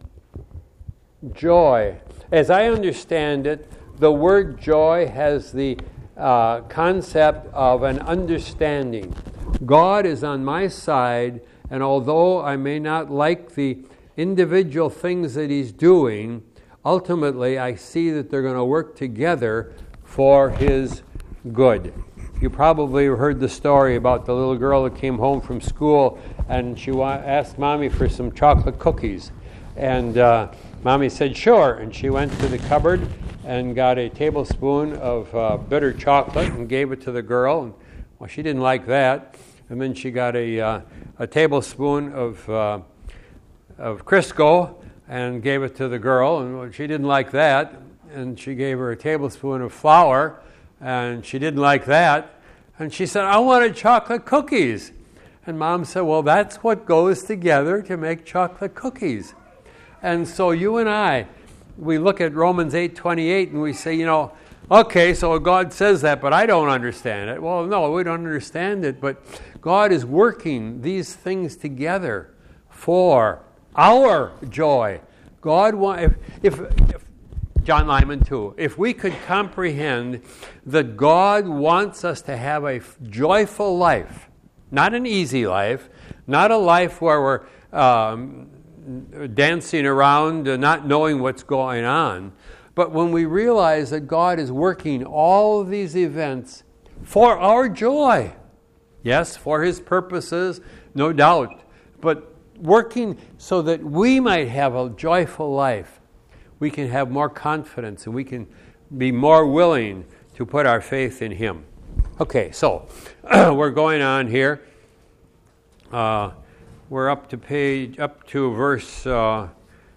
joy. As I understand it, the word joy has the uh, concept of an understanding. God is on my side, and although I may not like the individual things that he's doing, ultimately I see that they're going to work together for his good. You probably heard the story about the little girl that came home from school and she wa- asked Mommy for some chocolate cookies. And uh, Mommy said, sure. And she went to the cupboard and got a tablespoon of uh, bitter chocolate and gave it to the girl. And, well, she didn't like that. And then she got a, uh, a tablespoon of, uh, of Crisco and gave it to the girl. And well, she didn't like that. And she gave her a tablespoon of flour. And she didn't like that. And she said, I wanted chocolate cookies. And Mom said, well, that's what goes together to make chocolate cookies. And so you and I, we look at Romans eight twenty-eight and we say, you know, okay, so God says that, but I don't understand it. Well, no, we don't understand it, but God is working these things together for our joy. God want, if, if, if John Lyman too. If we could comprehend that God wants us to have a joyful life, not an easy life, not a life where we're um, dancing around, uh, not knowing what's going on, but when we realize that God is working all of these events for our joy. Yes, for His purposes, no doubt, but working so that we might have a joyful life. We can have more confidence and we can be more willing to put our faith in Him. Okay, so we're going on here. Uh, we're up to page, up to verse uh,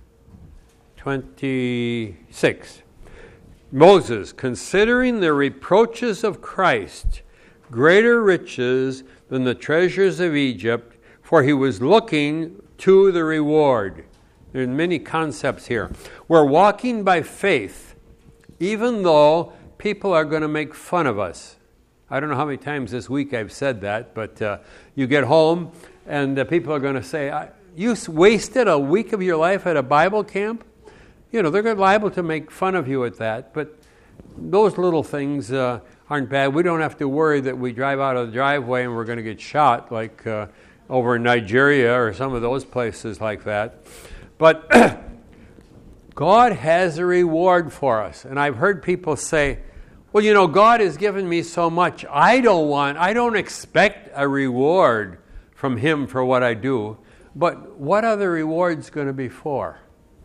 twenty-six. Moses, considering the reproaches of Christ greater riches than the treasures of Egypt, for he was looking to the reward. There are many concepts here. We're walking by faith, even though people are going to make fun of us. I don't know how many times this week I've said that, but uh, you get home and uh, people are going to say, you wasted a week of your life at a Bible camp? You know, they're liable to make fun of you at that, but those little things uh, aren't bad. We don't have to worry that we drive out of the driveway and we're going to get shot like uh, over in Nigeria or some of those places like that. But God has a reward for us. And I've heard people say, well, you know, God has given me so much. I don't want, I don't expect a reward from Him for what I do. But what are the rewards going to be for?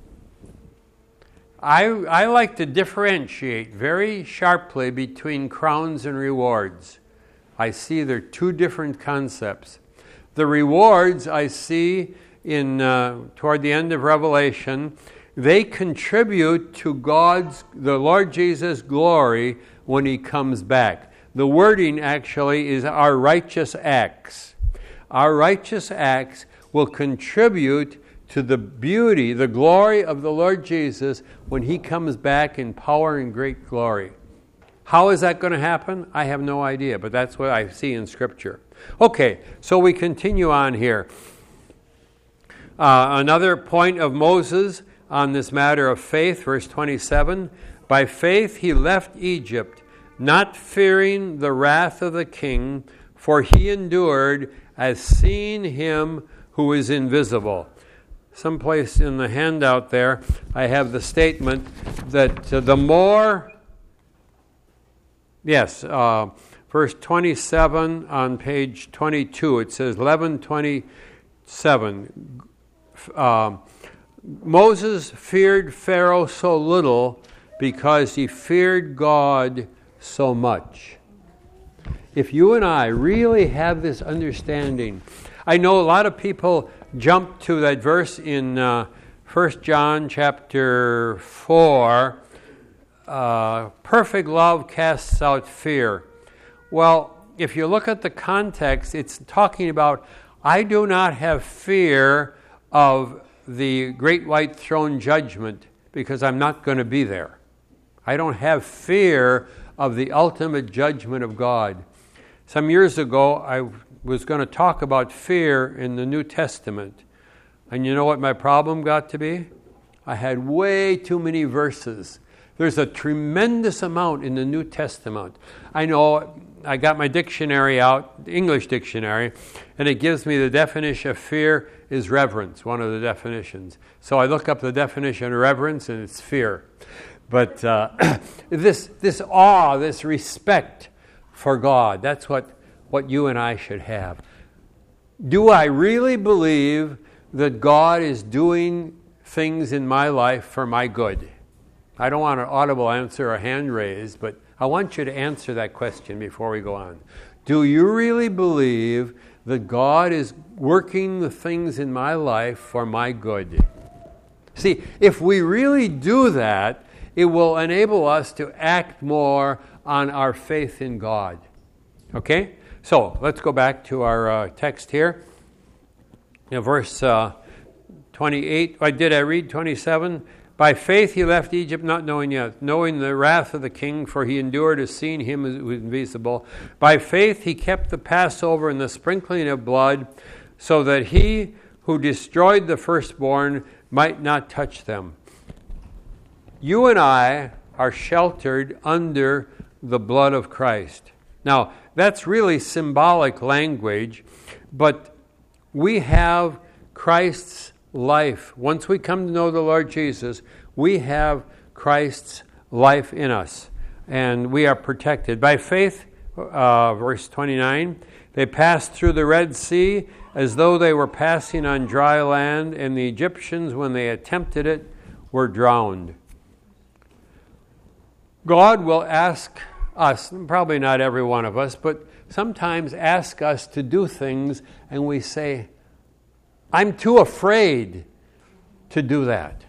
I, I like to differentiate very sharply between crowns and rewards. I see they're two different concepts. The rewards I see in uh, toward the end of Revelation, they contribute to God's, the Lord Jesus' glory when He comes back. The wording actually is our righteous acts. Our righteous acts will contribute to the beauty, the glory of the Lord Jesus when He comes back in power and great glory. How is that going to happen? I have no idea, but that's what I see in Scripture. Okay, so we continue on here. Uh, another point of Moses on this matter of faith, verse twenty-seven, by faith he left Egypt, not fearing the wrath of the king, for he endured as seeing Him who is invisible. Someplace in the handout there, I have the statement that uh, the more, yes, uh, verse twenty-seven on page twenty-two, it says eleven twenty-seven. Uh, Moses feared Pharaoh so little because he feared God so much. If you and I really have this understanding, I know a lot of people jump to that verse in uh, First John chapter four, uh, perfect love casts out fear. Well, if you look at the context, it's talking about, I do not have fear of the great white throne judgment because I'm not going to be there. I don't have fear of the ultimate judgment of God. Some years ago, I was going to talk about fear in the New Testament. And you know what my problem got to be? I had way too many verses. There's a tremendous amount in the New Testament. I know I got my dictionary out, the English dictionary, and it gives me the definition of fear is reverence, one of the definitions. So I look up the definition of reverence, and it's fear. But uh, this this awe, this respect for God, that's what, what you and I should have. Do I really believe that God is doing things in my life for my good? I don't want an audible answer or a hand raised, but I want you to answer that question before we go on. Do you really believe that God is working the things in my life for my good? See, if we really do that, it will enable us to act more on our faith in God. Okay? So, let's go back to our uh, text here. You know, verse uh, twenty-eight. Or did I read twenty-seven? By faith he left Egypt, not knowing yet, knowing the wrath of the king, for he endured as seeing him who was invisible. By faith he kept the Passover and the sprinkling of blood, so that he who destroyed the firstborn might not touch them. you and I are sheltered under the blood of Christ. Now, that's really symbolic language, but we have Christ's life. Once we come to know the Lord Jesus, we have Christ's life in us, and we are protected. By faith, uh, verse twenty-nine, they passed through the Red Sea as though they were passing on dry land, and the Egyptians, when they attempted it, were drowned. God will ask us, probably not every one of us, but sometimes ask us to do things, and we say, I'm too afraid to do that.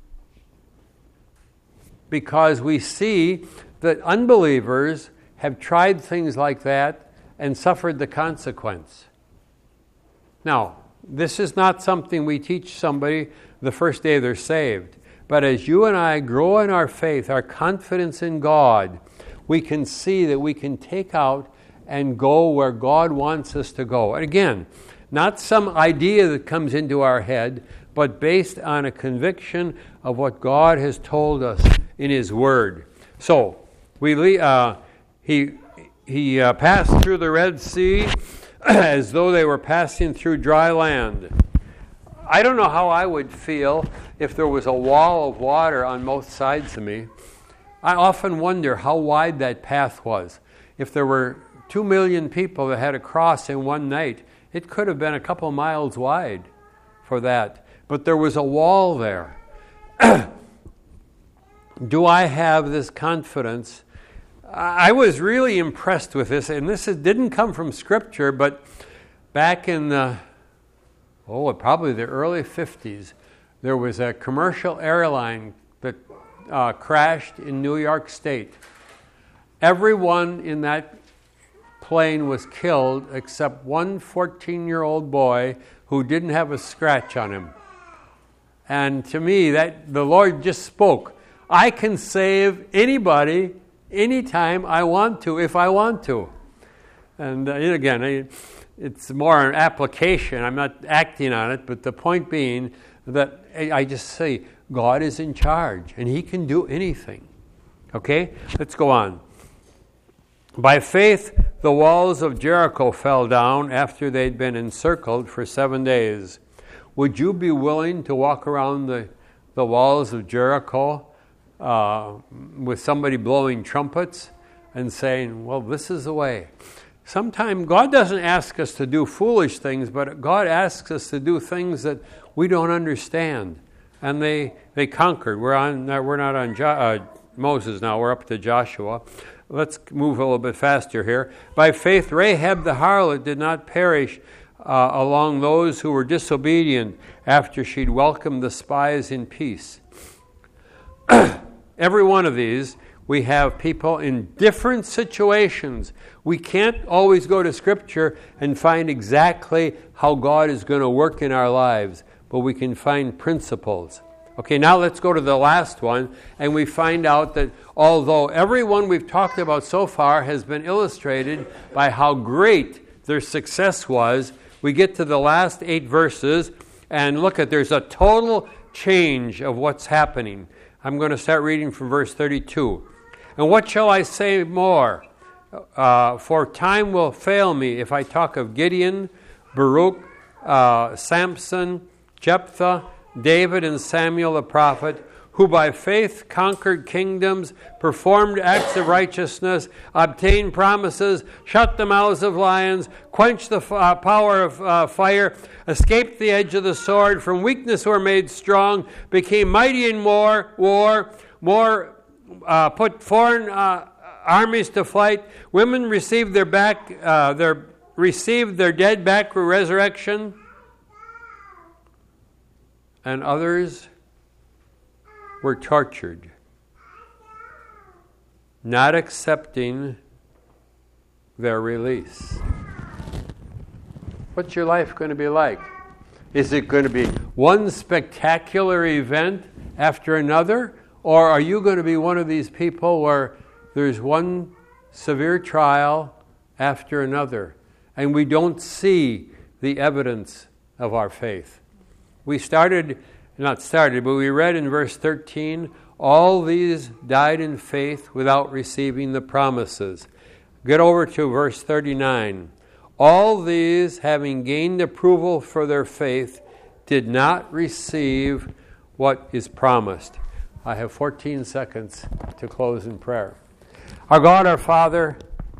Because we see that unbelievers have tried things like that and suffered the consequence. Now, this is not something we teach somebody the first day they're saved. But as you and I grow in our faith, our confidence in God, we can see that we can take out and go where God wants us to go. And again, not some idea that comes into our head, but based on a conviction of what God has told us in His Word. So, we uh, he he uh, passed through the Red Sea as though they were passing through dry land. I don't know how I would feel if there was a wall of water on both sides of me. I often wonder how wide that path was. If there were two million people that had to cross in one night, it could have been a couple miles wide for that. But there was a wall there. Do I have this confidence? I was really impressed with this, and this is, didn't come from Scripture, but back in the, oh, probably the early fifties, there was a commercial airline that uh, crashed in New York State. Everyone in that plane was killed except one fourteen-year-old boy who didn't have a scratch on him. And to me, that the Lord just spoke. I can save anybody anytime I want to, if I want to. And uh, again, I, it's more an application. I'm not acting on it, but the point being that I just say God is in charge and He can do anything. Okay? Let's go on. By faith, the walls of Jericho fell down after they'd been encircled for seven days. Would you be willing to walk around the, the walls of Jericho uh, with somebody blowing trumpets and saying, well, this is the way? Sometimes God doesn't ask us to do foolish things, but God asks us to do things that we don't understand. And they, they conquered. We're on. We're not on jo- uh, Moses now. We're up to Joshua. Let's move a little bit faster here. By faith, Rahab the harlot did not perish uh, along those who were disobedient after she'd welcomed the spies in peace. Every one of these, we have people in different situations. We can't always go to Scripture and find exactly how God is going to work in our lives, but we can find principles. Okay, now let's go to the last one, and we find out that although everyone we've talked about so far has been illustrated by how great their success was, we get to the last eight verses, and look at, there's a total change of what's happening. I'm going to start reading from verse thirty-two. And what shall I say more? Uh, for time will fail me if I talk of Gideon, Baruch, uh, Samson, Jephthah, David, and Samuel the prophet, who by faith conquered kingdoms, performed acts of righteousness, obtained promises, shut the mouths of lions, quenched the uh, power of uh, fire, escaped the edge of the sword, from weakness were made strong, became mighty in war, war, more uh, put foreign uh, armies to flight. Women received their back, uh, their received their dead back through resurrection, and others were tortured, not accepting their release. What's your life going to be like? Is it going to be one spectacular event after another? Or are you going to be one of these people where there's one severe trial after another, and we don't see the evidence of our faith? We started, not started, but we read in verse thirteen, All these died in faith without receiving the promises. Get over to verse thirty-nine. All these, having gained approval for their faith, did not receive what is promised. I have fourteen seconds to close in prayer. Our God, our Father,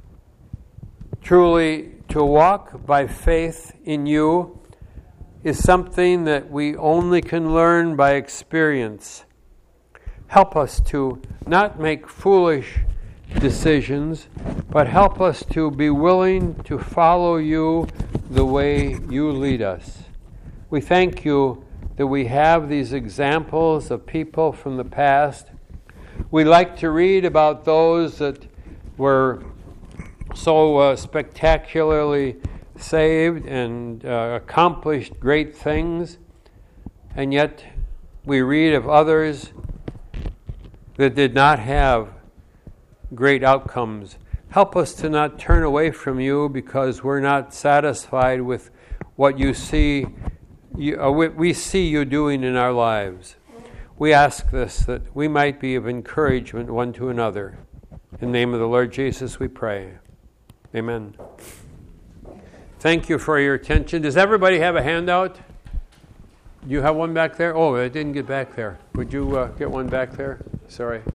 truly to walk by faith in you is something that we only can learn by experience. Help us to not make foolish decisions, but help us to be willing to follow you the way you lead us. We thank you that we have these examples of people from the past. We like to read about those that were so uh, spectacularly saved and uh, accomplished great things, and yet we read of others that did not have great outcomes. Help us to not turn away from you because we're not satisfied with what you see, you, uh, we see you doing in our lives. We ask this that we might be of encouragement one to another. In the name of the Lord Jesus we pray. Amen. Thank you for your attention. Does everybody have a handout? Do you have one back there? Oh, I didn't get back there. Would you uh, get one back there? Sorry.